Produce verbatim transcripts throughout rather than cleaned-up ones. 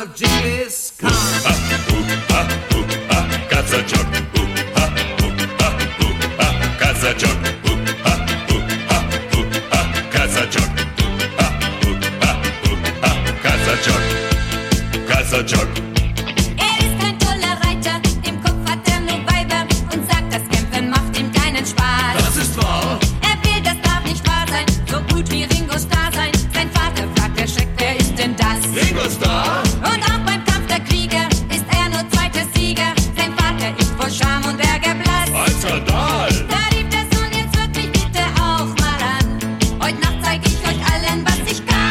of Genghis Khan. Ooh, ah, ooh, ah, ooh, ah, Kasachok. Ooh, ah, ooh, ah, ooh, ah, Kasachok. Ooh, ah, ooh, ah, ooh, ah, Kasachok. Ooh, ah, ooh, ah, ooh, ah, Kasachok. Kasachok. Er ist kein toller Reiter, im Kopf hat er nur Weiber und sagt, das Kämpfen macht ihm keinen Spaß. Das ist wahr. Er will, das darf nicht wahr sein, so gut wie Ringo Starr sein. Sein Vater fragt erschreckt, wer ist denn das? Ringo Starr. Und auch beim Kampf der Krieger ist er nur zweiter Sieger. Sein Vater ist vor Scham und Ärger blass. Ein Skandal. Da rief der Sohn, jetzt hört mich bitte auch mal an. Heute Nacht zeig ich euch allen, was ich kann.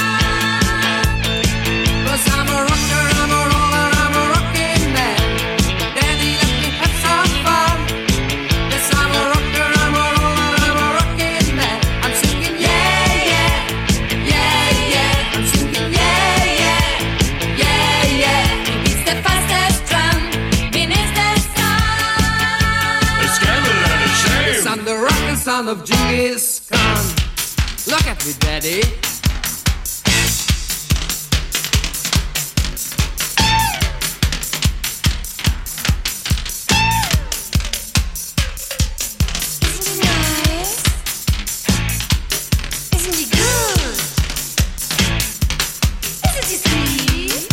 'Cause I'm a rocker, I'm a roller, I'm a rockin' man. Daddy, let me have some fun. Yes, I'm a rocker, I'm a roller, I'm a rockin' man. I'm singing yeah, yeah, yeah, yeah. I'm singing yeah, yeah, yeah, yeah. Wie beats the fastest drum? Wen ist es A dran? scandal and a shame. I'm the rockin' son of Genghis Khan. Look at me, Daddy. Isn't he nice? Isn't he good? Isn't he sweet?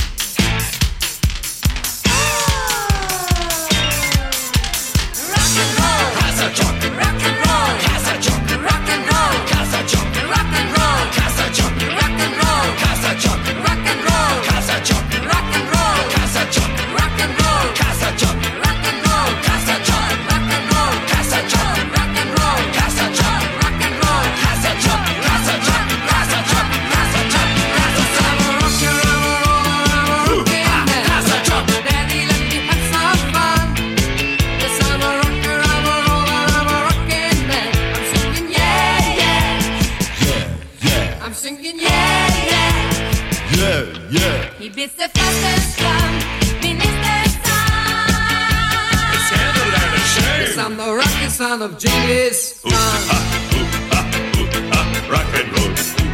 Oh. Rock and roll. Kasachok. Rock and roll. Kasachok. Rock and roll. Kasachok. Rock and roll. Kasachok. Rock and roll. Kasachok. Rock and roll. Kasachok. Rock and roll. Kasachok. Rock and roll. Kasachok. Rock and roll. Kasachok. Rock and roll. Kasachok. Rock and roll. Kasachok. Rock and roll. Kasachok. Kasachok. Kasachok. Kasachok. I'm a rocker, I'm a roller, I'm a rockin' man. Kasachok. Daddy, let me have some fun. Yes, I'm a rocker, I'm a roller, I'm a rockin' man. I'm singing yeah, yeah. Yeah, yeah, I'm singing yeah, yeah. yeah, yeah. He beats the fastest drum. Wen ist es dran? Scandal and a Yes, shame. I'm the rockin' son of Genghis Ooh, Khan. ah, ooh, ah, ooh, ah, rock and roll.